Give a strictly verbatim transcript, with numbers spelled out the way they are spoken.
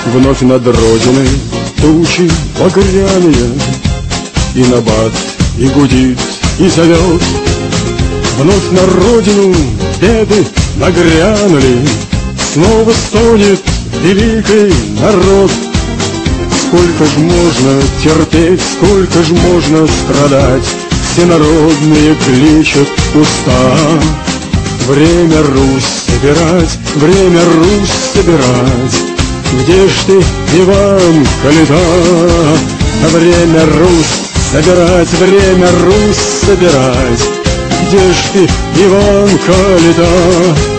Вновь над родиной тучи багряные, и набат, и гудит, и зовет. Вновь на родину беды нагрянули, снова стонет великий народ. Сколько ж можно терпеть, сколько ж можно страдать, всенародные кличут уста. Время Русь собирать, время Русь собирать. Где ж ты, Иван Калита? Время Русь собирать, время Русь собирать. Где ж ты, Иван Калита?